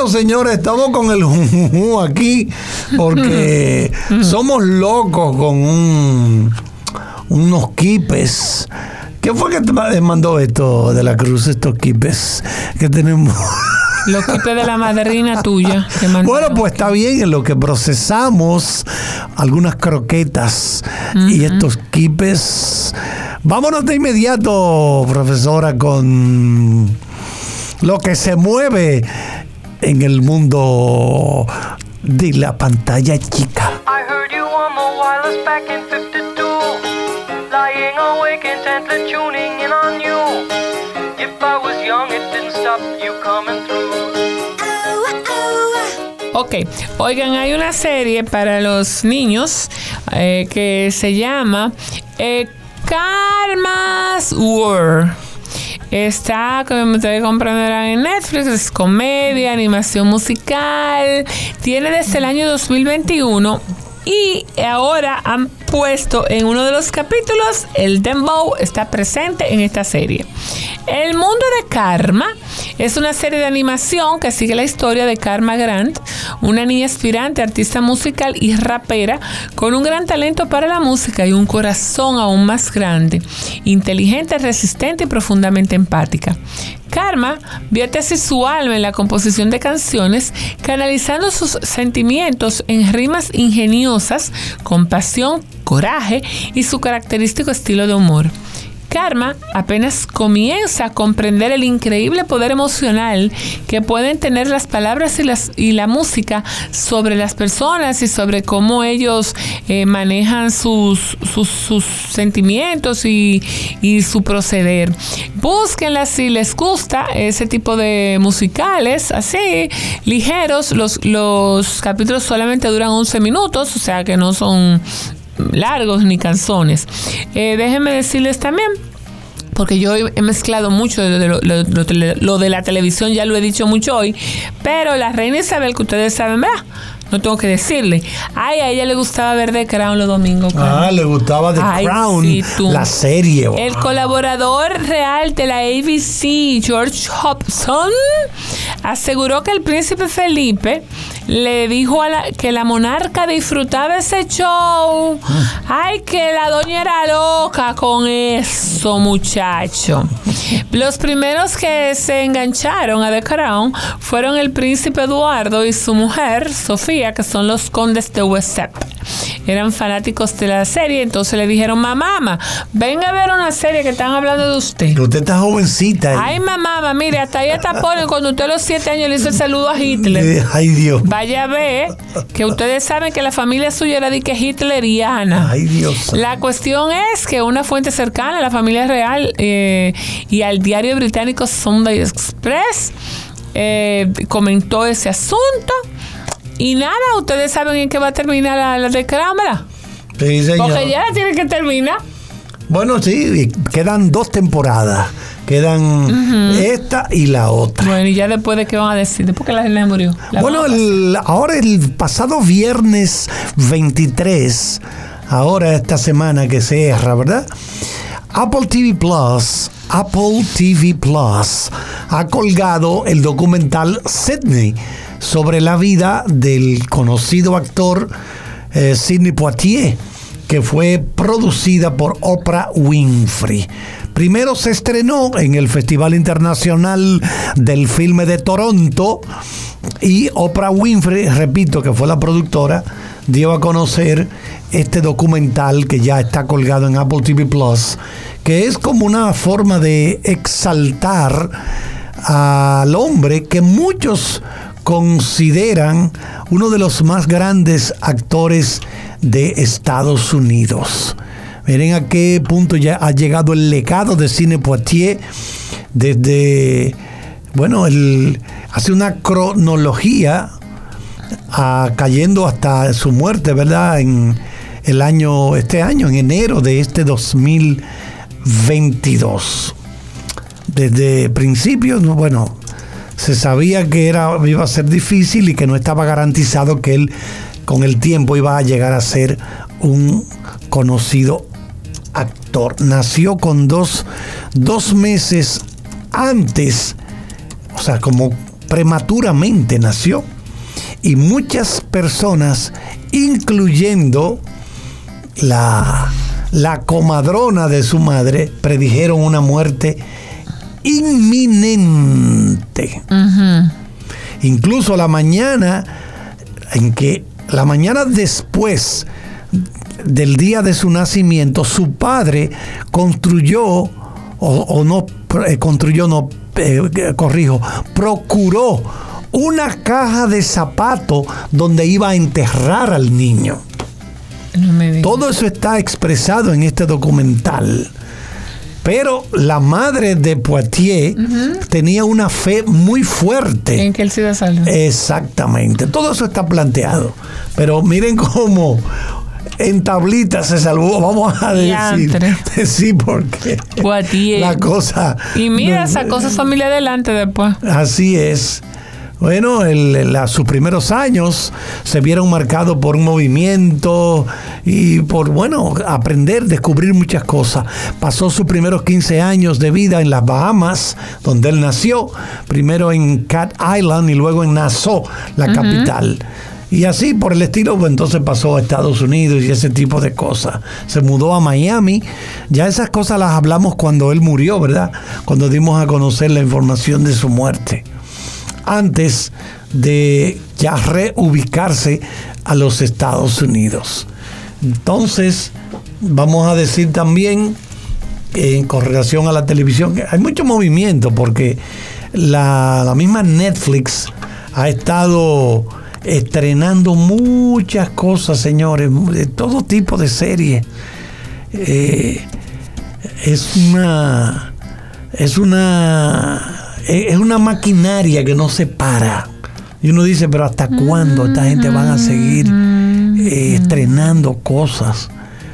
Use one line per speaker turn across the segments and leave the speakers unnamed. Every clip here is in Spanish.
Bueno, señores, estamos con el jujujú aquí porque somos locos con unos quipes. ¿Quién fue que te mandó esto de la Cruz, estos quipes que tenemos?
Los quipes de la madrina tuya.
Bueno, pues está bien, en lo que procesamos algunas croquetas y estos quipes. Vámonos de inmediato, profesora, con lo que se mueve en el mundo de la pantalla chica.
I heard you on the wireless back in 52, lying awake intently tuning in on you. If I was young, it didn't stop you coming through.
Ok, oigan, hay una serie para los niños que se llama Karma's World. Está, como ustedes comprenderán, en Netflix. Es comedia, animación musical. Tiene desde el año 2021. Y ahora han puesto en uno de los capítulos, el dembow está presente en esta serie. El mundo de Karma es una serie de animación que sigue la historia de Karma Grant, una niña aspirante, artista musical y rapera con un gran talento para la música y un corazón aún más grande, inteligente, resistente y profundamente empática. Karma vierte así su alma en la composición de canciones, canalizando sus sentimientos en rimas ingeniosas, con pasión, coraje y su característico estilo de humor. Karma apenas comienza a comprender el increíble poder emocional que pueden tener las palabras y la música sobre las personas y sobre cómo ellos manejan sus sentimientos y su proceder. Búsquenla si les gusta ese tipo de musicales así, ligeros. Los capítulos solamente duran 11 minutos, o sea que no son largos ni canzones. Déjenme decirles también, porque yo he mezclado mucho lo de la televisión, ya lo he dicho mucho hoy, pero la reina Isabel, que ustedes saben, ¿verdad? No tengo que decirle. Ay, a ella le gustaba ver The Crown los domingos.
Le gustaba The Crown, sí, la serie. Wow.
El colaborador real de la ABC, George Hobson, aseguró que el príncipe Felipe le dijo que la monarca disfrutaba ese show. Ay, que la doña era loca con eso, muchacho. Los primeros que se engancharon a The Crown fueron el príncipe Eduardo y su mujer, Sofía, que son los condes de Wessex. Eran fanáticos de la serie, entonces le dijeron: mamá, venga a ver una serie que están hablando de usted.
Usted está jovencita.
Ay, mamá, mire, hasta ahí está ponen cuando usted a los 7 años le hizo el saludo a Hitler.
Ay, Dios.
Vaya a ver, que ustedes saben que la familia suya era de que hitleriana.
Ay, Dios.
La cuestión es que una fuente cercana a la familia real y al diario británico Sunday Express comentó ese asunto. Y nada, ustedes saben en qué va a terminar la de Cámara.
Sí, señor.
Porque ya la tienen que terminar.
Bueno, sí, quedan 2 temporadas. Quedan esta y la otra.
Bueno, y ya después de qué van a decir, después que la reina murió.
Bueno, ahora el pasado viernes 23, ahora esta semana que se cierra, ¿verdad? Apple TV Plus ha colgado el documental Sidney sobre la vida del conocido actor Sidney Poitier, que fue producida por Oprah Winfrey. Primero se estrenó en el Festival Internacional del Filme de Toronto y Oprah Winfrey, repito, que fue la productora, dio a conocer este documental que ya está colgado en Apple TV Plus, que es como una forma de exaltar al hombre que muchos consideran uno de los más grandes actores de Estados Unidos. Miren a qué punto ya ha llegado el legado de Sidney Poitier desde, bueno, hace una cronología cayendo hasta su muerte, ¿verdad? En este año, en enero de este 2022. Desde principios, bueno, se sabía que iba a ser difícil y que no estaba garantizado que él con el tiempo iba a llegar a ser un conocido actor. Nació con dos meses antes, o sea, como prematuramente nació. Y muchas personas, incluyendo la comadrona de su madre, predijeron una muerte inminente. Uh-huh. Incluso la mañana después del día de su nacimiento, su padre procuró una caja de zapatos donde iba a enterrar al niño. No me digas. Todo eso está expresado en este documental. Pero la madre de Poitier tenía una fe muy fuerte.
En que él se iba a salvar.
Exactamente. Todo eso está planteado. Pero miren cómo en tablita se salvó, vamos a decir. Sí, porque
Poitier.
La cosa.
Y mira, sacó su familia adelante después.
Así es. Bueno, sus primeros años se vieron marcados por un movimiento y por, aprender, descubrir muchas cosas. Pasó sus primeros 15 años de vida en las Bahamas, donde él nació, primero en Cat Island y luego en Nassau, la capital. Y así por el estilo, pues entonces pasó a Estados Unidos y ese tipo de cosas. Se mudó a Miami. Ya esas cosas las hablamos cuando él murió, ¿verdad? Cuando dimos a conocer la información de su muerte, antes de ya reubicarse a los Estados Unidos. Entonces, vamos a decir también, con relación a la televisión, que hay mucho movimiento porque la misma Netflix ha estado estrenando muchas cosas, señores, de todo tipo de series. Es una maquinaria que no se para. Y uno dice, pero ¿hasta cuándo esta gente van a seguir estrenando cosas?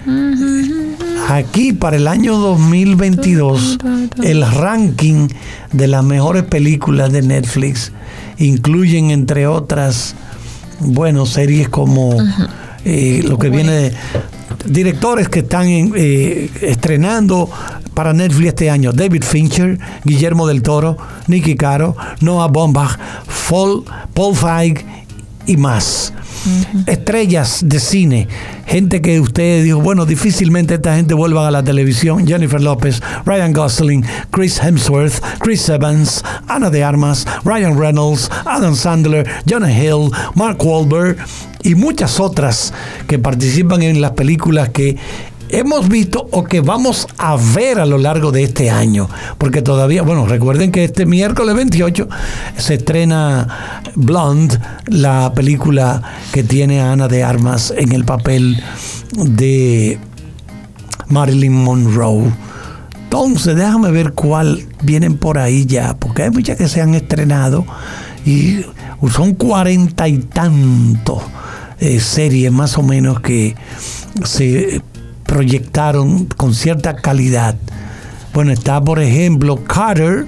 Aquí, para el año 2022, el ranking de las mejores películas de Netflix incluyen, entre otras, series como lo que viene de directores que están estrenando para Netflix este año: David Fincher, Guillermo del Toro, Nicky Caro, Noah Baumbach, Paul Feig y más. Estrellas de cine, gente que usted dijo, difícilmente esta gente vuelva a la televisión: Jennifer Lopez, Ryan Gosling, Chris Hemsworth, Chris Evans, Ana de Armas, Ryan Reynolds, Adam Sandler, Jonah Hill, Mark Wahlberg y muchas otras que participan en las películas que hemos visto o que vamos a ver a lo largo de este año, porque todavía, recuerden que este miércoles 28 se estrena Blonde, la película que tiene a Ana de Armas en el papel de Marilyn Monroe. Entonces, déjame ver cuál vienen por ahí ya, porque hay muchas que se han estrenado y son 40 y tantos series más o menos que se proyectaron con cierta calidad. Está, por ejemplo, Carter,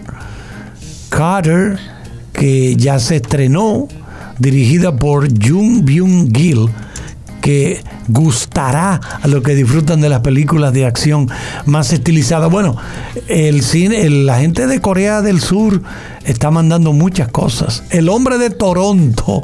que ya se estrenó, dirigida por Jung Byung-gil, que gustará a los que disfrutan de las películas de acción más estilizadas. El cine, la gente de Corea del Sur está mandando muchas cosas. El hombre de Toronto,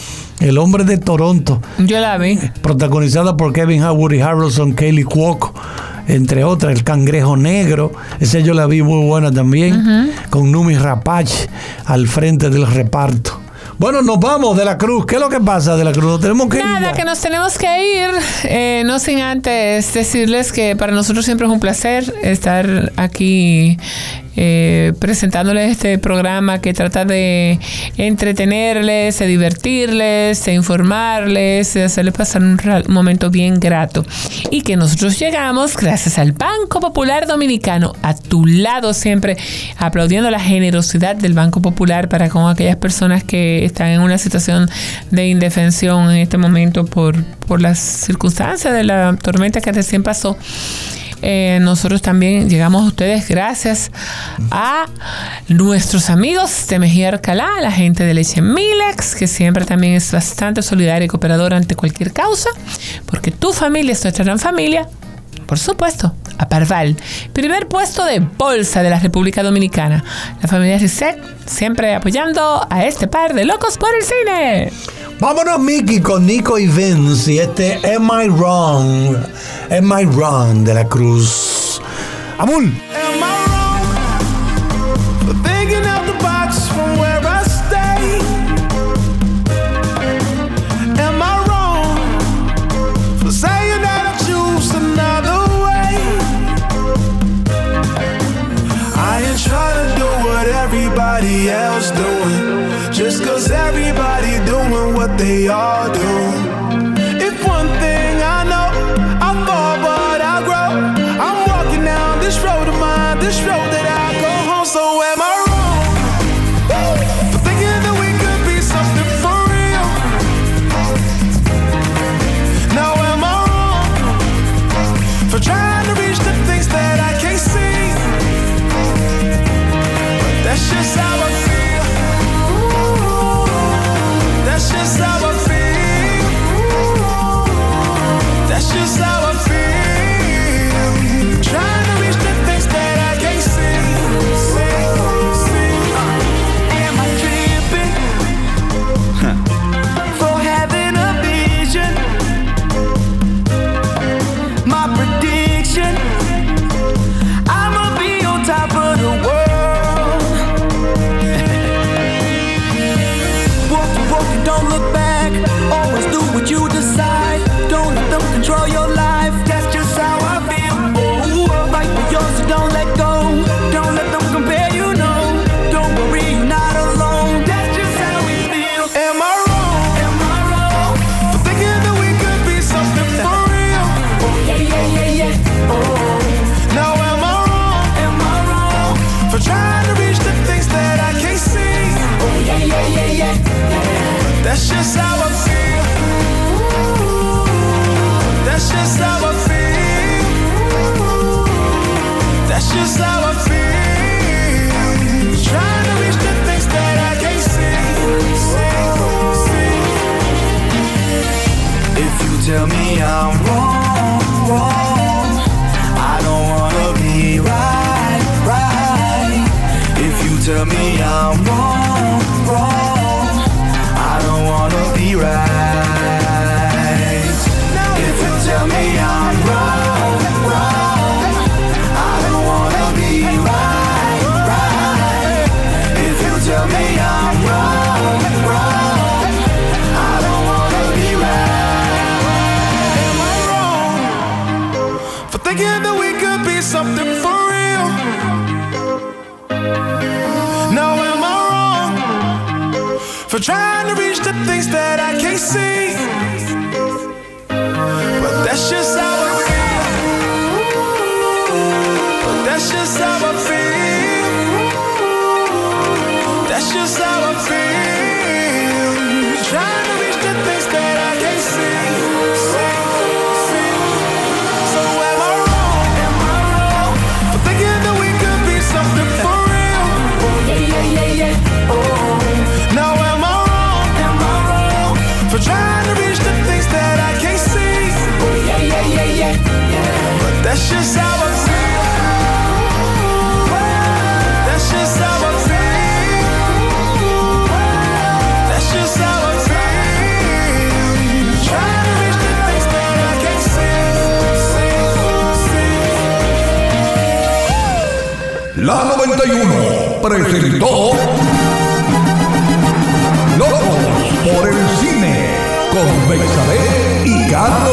yo la vi,
protagonizada por Kevin Hart, Woody Harrelson, Kaylee Cuoco, entre otras. El Cangrejo Negro, esa yo la vi muy buena también, con Noomi Rapace al frente del reparto. Nos vamos de la Cruz. ¿Qué es lo que pasa de la Cruz? ¿Nos tenemos que ir?
Nada, que nos tenemos que ir. No sin antes decirles que para nosotros siempre es un placer estar aquí presentándoles este programa que trata de entretenerles, de divertirles, de informarles, de hacerles pasar un momento bien grato. Y que nosotros llegamos gracias al Banco Popular Dominicano, a tu lado siempre, aplaudiendo la generosidad del Banco Popular para con aquellas personas que están en una situación de indefensión en este momento por las circunstancias de la tormenta que recién pasó. Nosotros también llegamos a ustedes gracias a nuestros amigos de Mejía Alcalá, la gente de Leche Milex, que siempre también es bastante solidaria y cooperadora ante cualquier causa, porque tu familia es nuestra gran familia. por supuesto, a Parval, primer puesto de bolsa de la República Dominicana. La familia Risset siempre apoyando a este par de locos por el cine.
Vámonos, Mickey, con Nico y Vince y este Am I Wrong? Am I Wrong de la Cruz. Amul.
Am I wrong for thinking out the box from where I stay? Am I wrong for saying that I choose another way? I ain't trying to do what everybody else doing, just cause everybody doing what they all do. If one thing I know, I fall but I grow. I'm walking down this road of mine, this road that I go home. So am I wrong for thinking that we could be something for real? Now am I wrong for trying to reach the things that I can't see? But that's just how I feel. That's just how I feel. That's just how I feel. Trying to reach the things that I can't see. Am I tripping for having a vision? My prediction, I'ma be on top of the world. Walk and don't look back. Always do what you decide. Don't let them control your life. That's just how I feel. Oh, fight for yours, so don't let go. Don't let them compare, you know. Don't worry, you're not alone. That's just how we feel. Am I wrong? Am I wrong for thinking that we could be something for real? Oh yeah. Oh. Now am I wrong? Am I wrong for trying to reach the things that I can't see? Oh yeah. That's just how I feel. That's just how I feel. That's just how I feel. Trying to reach the things that I can't see. If you tell me I'm wrong, I don't wanna be right. If you tell me I'm wrong, I don't wanna be right. If you tell me I'm wrong, I don't wanna be right. If you tell me I'm wrong, I don't wanna be right. Am I wrong for thinking that we could be something for real? Now am I wrong for trying to reach the things that I can't see? But that's just how I feel. But that's just how I feel. That's just how I feel. Trying to reach the things that I can't see. So am I wrong? Am I wrong for thinking that we could be something for real? Oh yeah. Oh. Now am I wrong? Am I wrong for trying to reach the things that I can't see? Oh yeah. But that's just how I feel. That's just how I feel. That's just how I feel. Trying to reach the things that I can't see.
La 91 presentó Locos por el Cine con Bexabé y Kat